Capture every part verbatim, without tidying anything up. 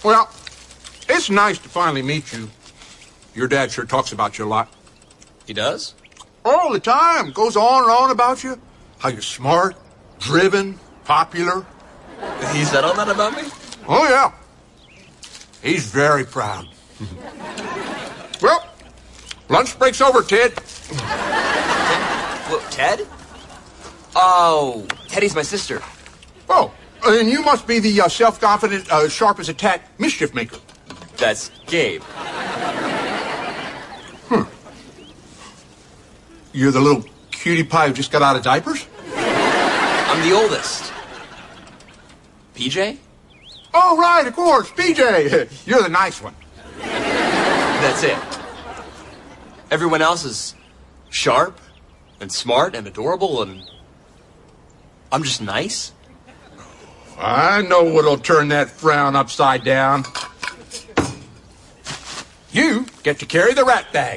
Well, it's nice to finally meet you. Your dad sure talks about you a lot. He does? All the time. Goes on and on about you. How you're smart, driven, popular. He said all that about me? Oh, yeah. He's very proud. Well, lunch break's over, Ted. What, Ted? Oh, Teddy's my sister. Oh, and you must be the uh, self-confident, uh, sharp as a tack mischief maker. That's Gabe. Hmm. You're the little cutie pie who just got out of diapers? I'm the oldest. P J? Oh, right, of course, P J. You're the nice one. That's it. Everyone else is sharp and smart and adorable, and I'm just nice. I know what'll turn that frown upside down. You get to carry the rat bag.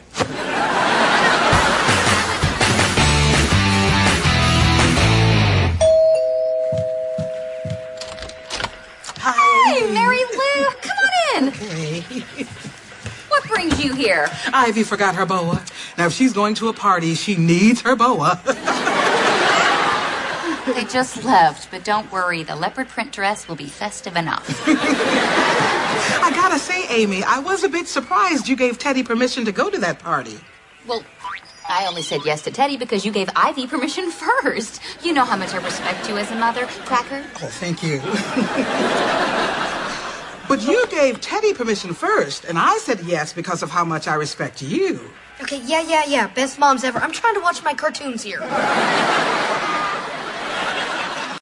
Hi, Mary Lou. Come on in. Hey. What brings you here? Ivy forgot her boa. Now, if she's going to a party, she needs her boa. They just left, but don't worry. The leopard print dress will be festive enough. I gotta say, Amy, I was a bit surprised you gave Teddy permission to go to that party. Well, I only said yes to Teddy because you gave Ivy permission first. You know how much I respect you as a mother, Cracker. Oh, thank you. But you gave Teddy permission first, and I said yes because of how much I respect you. Okay, yeah, yeah, yeah. Best moms ever. I'm trying to watch my cartoons here.